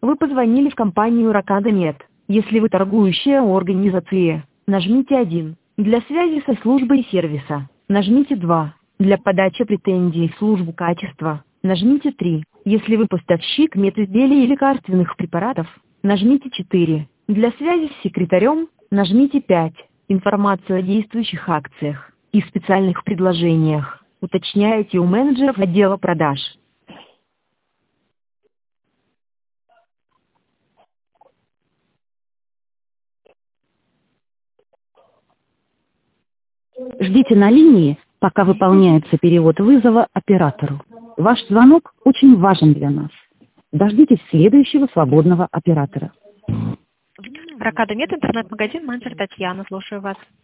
Вы позвонили в компанию Ракада.нет. Если вы торгующая организация, нажмите 1. Для связи со службой сервиса, нажмите 2. Для подачи претензий в службу качества, нажмите 3. Если вы поставщик медизделий и лекарственных препаратов, нажмите 4. Для связи с секретарем, нажмите 5. Информацию о действующих акциях и специальных предложениях уточняйте у менеджеров отдела продаж. Ждите на линии, пока выполняется перевод вызова оператору. Ваш звонок очень важен для нас. Дождитесь следующего свободного оператора. Ракада.нет, интернет-магазин, менеджер Татьяна, слушаю вас.